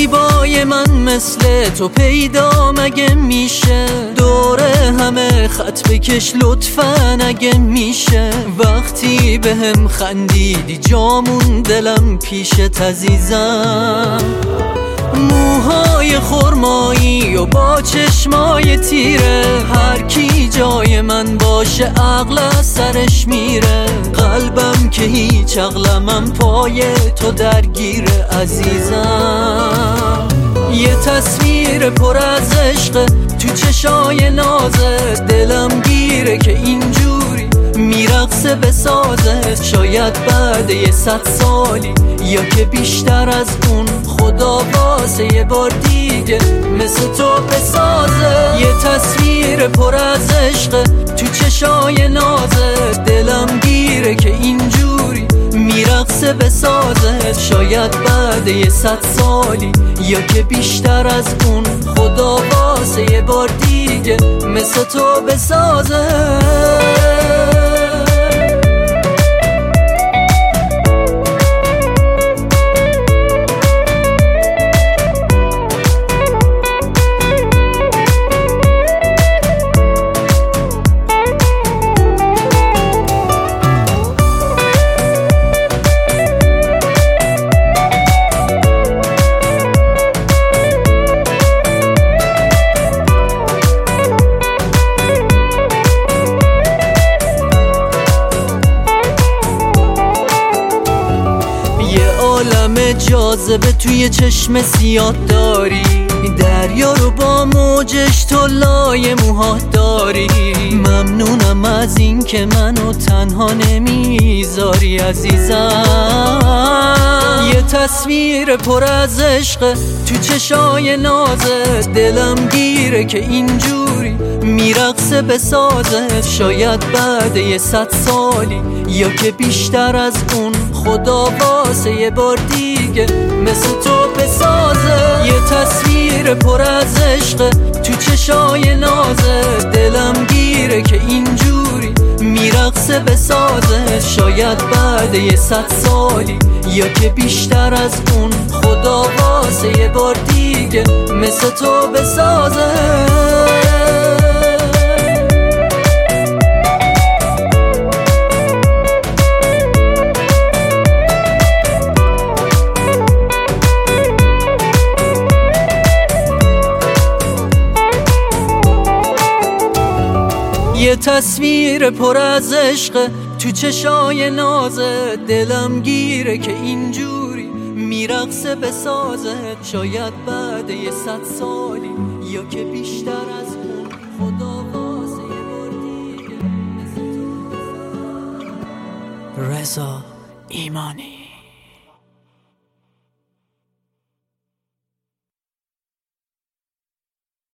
زیبای من مثل تو پیدا مگه میشه؟ دوره همه خط بکش لطفاً اگه میشه. وقتی به هم خندیدی جامون دلم پیشت عزیزم. موهای خرمایی و با چشمای تیره، هر کی جای من باشه عقل از سرش میره. قلبم که هیچ عقلمم پای تو درگیره عزیزم. یه تصویر پر از عشق تو چشای نازت، دلم گیره که اینجوری میرقصه به سازت. شاید بعد 100 سالی یا که بیشتر از اون، خدا واسه یه بار دیگه مثل تو بسازه. یه تصویر پر از عشق تو چشای نازت، دلم گیره که اینجوری میرقصه به سازت. شاید بعد 100 سالی یا که بیشتر از اون، خدا واسه یه بار دیگه مثل تو بسازه. عالم جاذبه توی چشم سیاد داری، دریا رو با موجش تو لای موهات داری. ممنونم از این که منو تنها نمیذاری عزیزم. یه تصویر پر از عشق تو چشای نازت، دلم گیره که اینجوری میرقصه به سازت. شاید بعد 100 سالی یا که بیشتر از اون، خدا واسه یه بار دیگه مثل تو بسازه. یه تصویر پر از عشق تو چشای نازت، دلم گیره که اینجوری میرقصه به سازت. شاید بعد 100 سالی یا که بیشتر از اون، خدا واسه یه بار دیگه مثل تو بسازه. یه تصویر پر از عشق تو چشای نازت، دلم گیره که اینجوری میرقصه به سازت. شاید بعد 100 سالی یا که بیشتر از اون، خدا واسه یه بار دیگه. رضا ایمانی.